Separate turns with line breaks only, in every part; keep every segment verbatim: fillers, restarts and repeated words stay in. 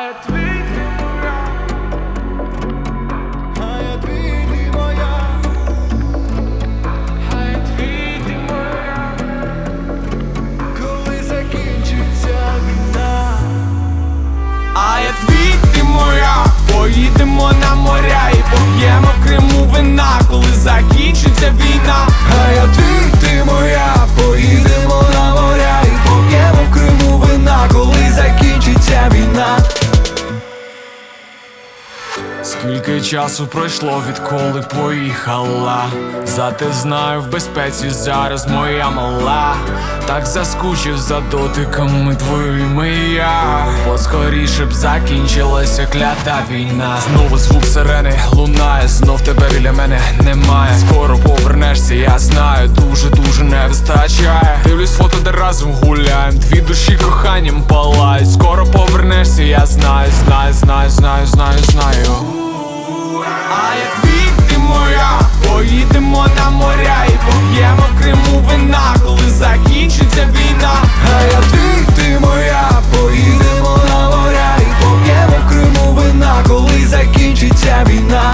я твій, ти моя, а я твій, ти моя, а я твій, ти моя, коли закінчиться війна. А я твій, ти моя, поїдемо на моря і поп'ємо в Криму вина, коли закінчиться війна. А я твій, ти моя, поїдемо на моря і поп'ємо в Криму вина, коли закінчиться війна. Скільки часу пройшло, відколи поїхала, зате знаю, в безпеці зараз моя мала. Так заскучив за дотиками твоїми я, поскоріше б закінчилася клята війна. Знову звук сирени лунає, знов тебе біля мене немає. Скоро повернешся, я знаю, дуже-дуже не вистачає. Дивлюсь фото, де разом гуляєм, дві душі коханням палають. Скоро повернешся, я знаю, знаю, знаю, знаю, знаю, знаю. А я твій, ти моя, поїдемо на моря і поп'ємо в Криму вина, коли закінчиться війна. А я твій, ти моя, поїдемо на моря і поп'ємо в Криму вина, коли закінчиться війна.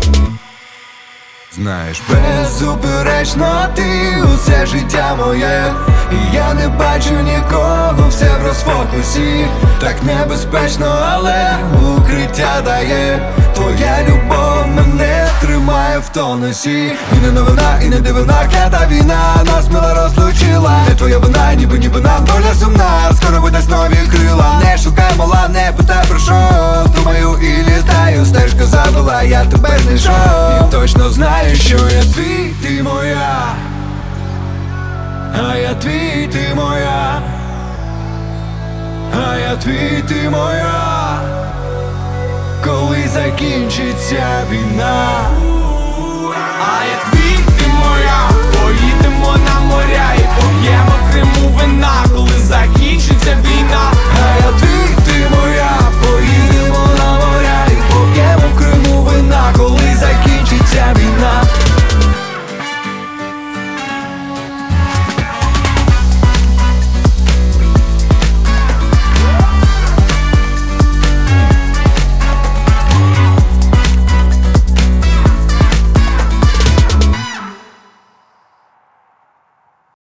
Знаєш, беззаперечно ти усе життя моє, і я не бачу нікого, все в розфокусі. Так небезпечно, але укриття дає. Твоя любов мене тримає в тонусі. І не новина, і не дивина, клята війна нас мила розлучила. Не твоя вина, ніби ніби нам доля сумна, скоро видасть нові крила. Не шукай, мала, не питай про що, думаю і літаю. Стежка забула, я тебе знайшов, і точно знаю, що я твій, ти моя, а я твій, ти моя, а я твій, ти моя, коли закінчиться війна.